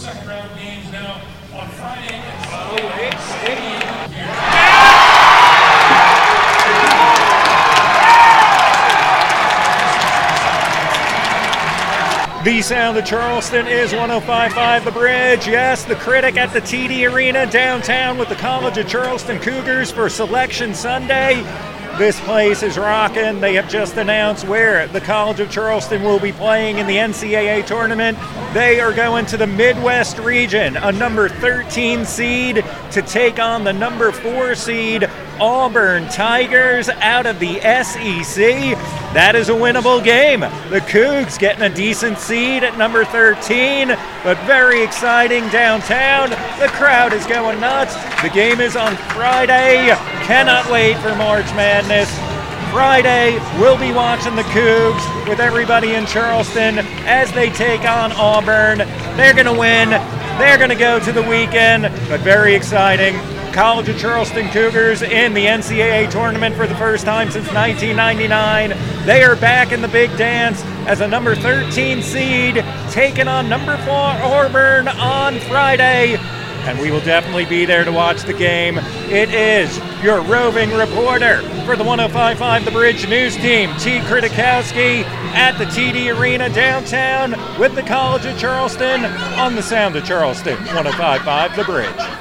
second round of games now on Friday. The sound of Charleston is 105.5 The Bridge. Yes, the Critic at the TD Arena downtown with the College of Charleston Cougars for Selection Sunday. This place is rocking. They have just announced where the College of Charleston will be playing in the NCAA tournament. They are going to the Midwest region, a number 13 seed, to take on the number 4 seed Auburn Tigers out of the SEC. That is a winnable game. The Cougs getting a decent seed at number 13, but very exciting downtown. The crowd is going nuts. The game is on Friday. Cannot wait for March Madness. Friday, we'll be watching the Cougs with everybody in Charleston as they take on Auburn. They're going to win. They're going to go to the weekend, but very exciting. College of Charleston Cougars in the NCAA tournament for the first time since 1999. They are back in the big dance as a number 13 seed, taking on number 4 Auburn on Friday. And we will definitely be there to watch the game. It is your roving reporter for the 105.5 The Bridge News Team, T. Kritikowski, at the TD Arena downtown with the College of Charleston on the sound of Charleston, 105.5 The Bridge.